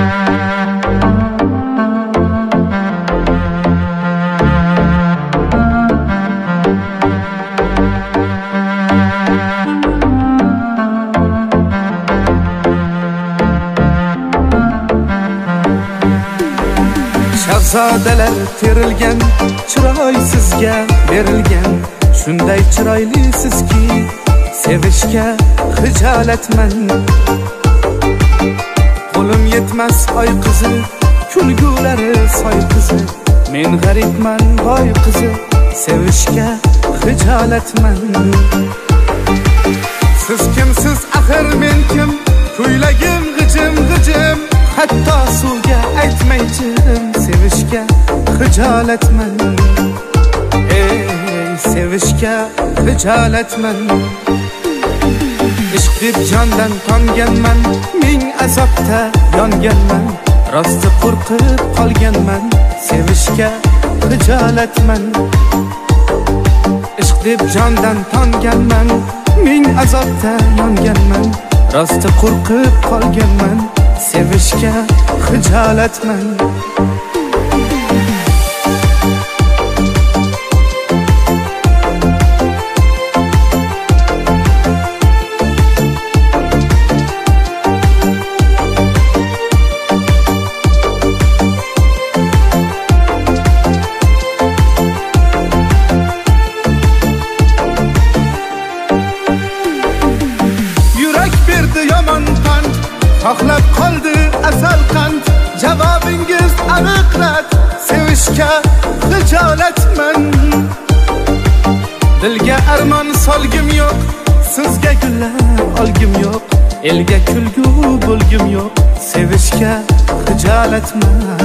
Shahzodalar terilgan, chiroy sizga berilgan. Shunday chiroylisizki, sevishga xijolatman. Qo'lim yetmas oy qizi, kulgulari soy qizi. Men g'aribman boy qizi, sevishga xijolatman. Siz kimsiz axir men kim? Kuylagim g'ijim g'ijim. Hatto suvga aytmaychirim, sevishga xijolatman. Ey sevishga xijolatman. Ishq deb jondan tonganman, ming azobda yonganman. Rosti qo'rqib qolganman, sevishga xijolatman. Ishq deb jondan tonganman, ming azobda yonganman. Rosti qo'rqib qolganman, sevishga xijolatman. Yurak berdi yomon pand, xohlab qoldi asal qand. Javobingiz aniq rad, sevishga xijolatman. Dilga armon solgim yo'q, sizga gullar olgim yo'q. Elga kulgu bo'lgim yo'q, sevishga xijolatman.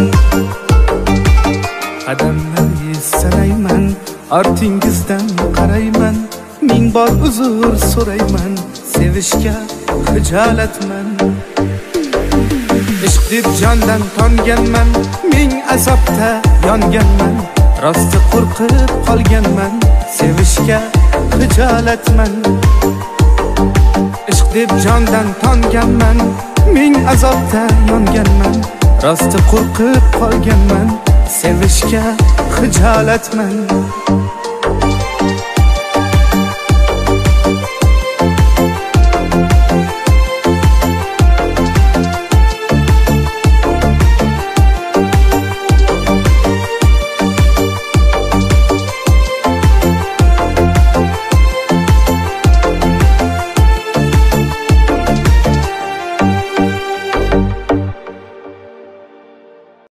Qadamlaringiz sanayman, ortingizdan qarayman. Ming bor uzr so'rayman, sevishga xijolatman. Ishq deb jondan tonganman, ming azobda yonganman. Rosti qo'rqib qolganman, sevishga xijolatman. Ishq deb jondan tonganman, ming azobda yonganman. Rosti qo'rqib qolganman, sevishga xijolatman.